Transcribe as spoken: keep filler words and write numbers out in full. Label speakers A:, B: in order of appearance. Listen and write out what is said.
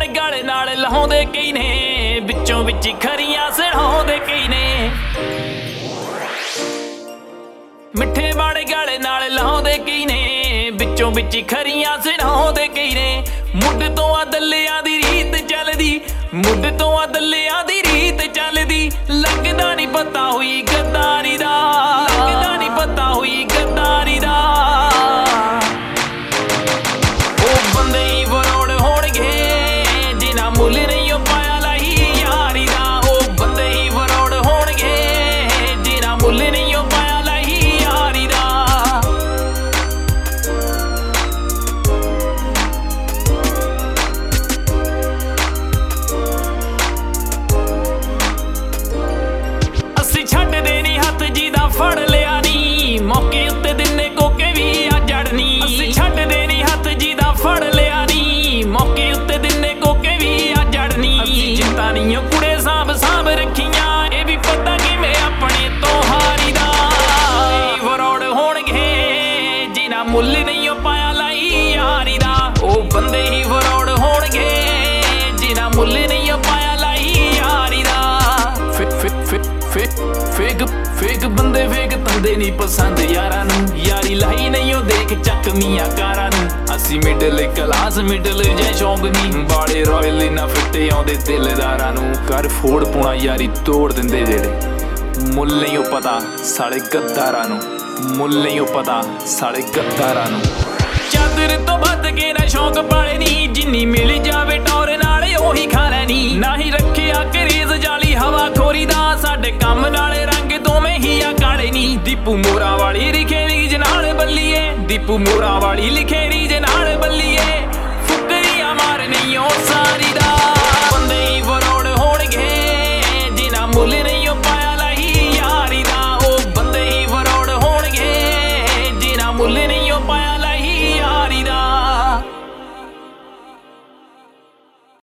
A: ਵਾਲੇ ਗਾਲੇ ਨਾਲ ਲਾਉਂਦੇ ਕਈ ਨੇ, ਵਿੱਚੋਂ ਵਿੱਚ ਖਰੀਆਂ ਸੁਣਾਉਂਦੇ ਕਈ ਨੇ। ਮਿੱਠੇ ਵਾਲੇ ਗਾਲੇ ਨਾਲ ਲਾਉਂਦੇ ਕਈ ਨੇ, ਵਿੱਚੋਂ ਵਿੱਚ ਖਰੀਆਂ ਸੁਣਾਉਂਦੇ ਕਈ ਨੇ। ਮੁੱਢ ਤੋਂ ਆ ਦੱਲਿਆਂ ਦੀ ਰੀਤ ਚੱਲਦੀ, ਮੁੱਢ ਤੋਂ ਆ ਦੱਲਿਆਂ ਦੀ ਰੀਤ ਚੱਲਦੀ। ਲੱਗਦਾ ਨਹੀਂ ਪਤਾ ਹੋਈ ਗੱਦਾਰੀ ਦਾ, ਲੱਗਦਾ ਨਹੀਂ ਪਤਾ ਹੋਈ ਗੱਦਾਰੀ ਦਾ। ਉਹ ਬੰਦੇ ਹੀ ਫਰੋੜ ਹੋਣਗੇ ਜਿਨ੍ਹਾਂ ਮੁੱਲ ਨਹੀਂ ਉਹ ਪਾਇਆ ਲਾਈ ਯਾਰੀ ਦਾ। ਉਹ ਬੰਦੇ ਹੀ ਫਰੋੜ ਹੋਣਗੇ ਜਿਨ੍ਹਾਂ ਮੁੱਲ ਨਹੀਂ ਉਹ ਪਾਇਆ ਲਾਈ ਯਾਰੀ ਦਾ। ਅਸੀਂ ਛੱਡਦੇ ਨਹੀਂ ਹੱਥ ਜਿਹਦਾ ਫੜ ਲਿਆ ਨੀ, ਮੌਕੇ ਉੱਤੇ ਦਿਨੇ ਕੋਕੇ ਵੀ ਆ ਜੜਨੀ। ਅਸੀਂ ਛੱਡਦੇ ਨਹੀਂ ਹੱਥ ਜਿਹਦਾ ਫੜ ਲਿਆ ਨੀ, ਮੌਕੇ ਉੱਤੇ ਦਿਨੇ ਕੋਕੇ ਵੀ ਆ ਜੜਨੀ। ਅਸੀਂ ਜਿੱਤਾਂ ਨਹੀਂ ਕੁੜੇ ਸਾਂਭ ਸਾਂਭ ਰੱਖੀਆਂ, ਇਹ ਵੀ ਪਤਾ ਕਿਵੇਂ ਆਪਣੇ ਤੋਂ ਹਾਰੀ ਦਾ। ਫਰੋੜ ਹੋਣਗੇ ਜਿਨ੍ਹਾਂ ਮੁੱਲ ਨਹੀਂ ਉਹ ਪਾਇਆ ਲਾਈ ਯਾਰੀ ਦਾ। ਉਹ ਬੰਦੇ ਹੀ ਫਰੋੜ ਹੋਣਗੇ ਜਿਨ੍ਹਾਂ ਮੁੱਲ ਨਹੀਂ ਉਹ ਪਾਇਆ ਲਾਈ ਯਾਰੀ ਦਾ। ਫਿ ਫਿ ਫਿ ਫਿ ਫੇਕ ਫੇਕ ਬੰਦੇ ਫੇਕ ਤੰਦੇ ਨਹੀਂ ਪਸੰਦ ਯਾਰਾਂ ਨੂੰ, ਯਾਰੀ ਲਾਈ ਨਹੀਂ ਉਹ ਦੇਖ ਚੱਕਵੀਆਂ ਕਾਰਾਂ ਨੂੰ। ਅਸੀਂ ਮਿਡਲ ਕਲਾਸ ਮਿਡਲ ਜੇ ਸ਼ੌਂਕ ਨਹੀਂ, ਬਾੜੇ ਰਾਇਲ ਨਾ ਫਿੱਟੇ ਆਉਂਦੇ ਦਿਲਦਾਰਾਂ ਨੂੰ। ਕਰ ਫੋੜ ਪੁਣਾ ਯਾਰੀ ਤੋੜ ਦਿੰਦੇ ਜਿਹੜੇ, ਮੁੱਲ ਨਹੀਂ ਉਹ ਪਤਾ ਸਾਲੇ ਗੱਦਾਰਾਂ ਨੂੰ, ਮੁੱਲ ਨਹੀਂ ਉਹ ਪਤਾ ਸਾਲੇ ਗੱਦਾਰਾਂ ਨੂੰ। ਚਾਦਰ ਤੋਂ ਵੱਧ ਕੇ ਨਾ ਸ਼ੌਂਕ ਪਾਲੇ ਨੀ, ਜਿੰਨੀ ਮਿਲ ਜਾਵੇ ਟੌਰ ਨਾਲ ਉਹੀ ਖਾ ਲੈਣੀ। ਨਾ ਹੀ ਰੱਖਿਆ ਕਰੀਜ਼ ਜਾਲੀ ਹਵਾ ਖੋਰੀ ਦਾ, ਸਾਡੇ ਕੰਮ ਨਾਲੇ ਰੰਗ ਦੋਵੇਂ ਹੀ ਆ ਕਾਲੇ ਨੀ। ਦੀਪੂ ਮੋਰਾ ਵਾਲੀ ਲਿਖੇ ਰੀਜ ਨਾਲ ਬੱਲੀਏ, ਦੀਪੂ ਮੋਰਾ ਵਾਲੀ ਲਿਖੇ ਰੀਜ